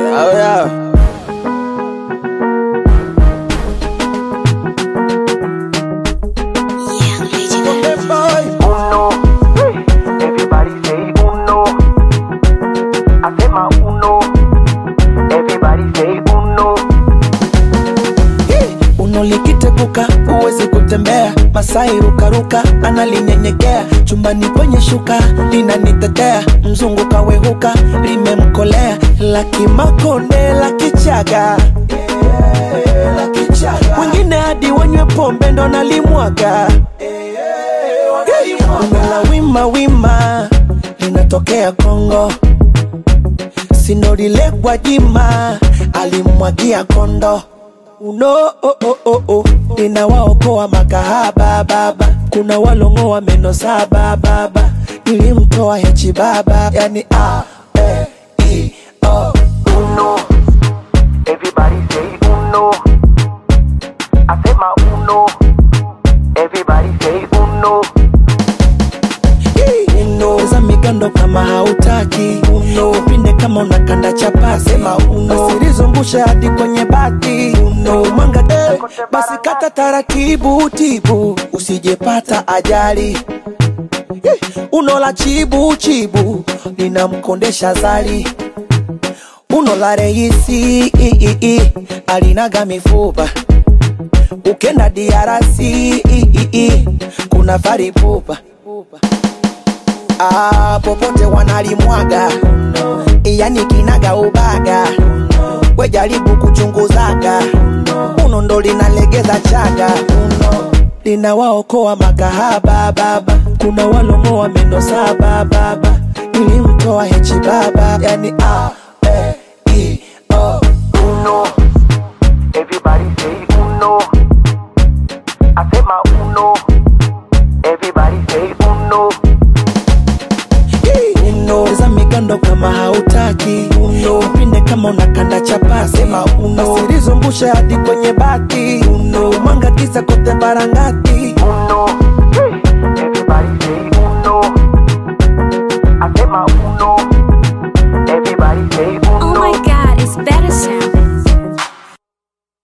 Oh yeah. Likiteguka uwezi kutembea, Masai rukaruka analinyenyekea, chumbani kwenye shuka linanitetea, mzungu kawehuka limemkolea, laki makonde laki chaga, wengine hadi wanywe pombe ndo nalimwaga, la wima wima linatokea Kongo, Sindolile Gwajima alimwagia kondo. Uno oh oh oh oh, ninawaokoa makahaba baba, kuna walongoa meno saba baba, nilimtoa hechi baba, yani A-E-I-O. Uno, everybody say uno. Asema uno, everybody say uno. Uno, za migando kama hautaki, uno, upinde kama unakanda chapasi, sema uno, usilizungusha hadi kwenye bati, uno, mwanga basi kata taratibu tibu, usijepata ajali. Uno la chibu chibu, ninamkondesha zali. Uno la reisi alinaga mifupa, ukenda DRC kuna faripupa. Popote wanalimwaga, yani kinaga ubaga, we jaribu kuchunguzaga, uno ndo linalegeza chaga, uno linawaokoa makahaba baba, kuna walongoa meno saba baba, nilimtoa hechi baba, yani A-E-I-O. Uno, everybody say uno. Asema uno, everybody say uno. Uno, za migando kama hautaki, uno, upinde kama unakanda chapasi, sema uno, usilizungusha hadi kwenye bati, uno, mwanga kisa kote barangati.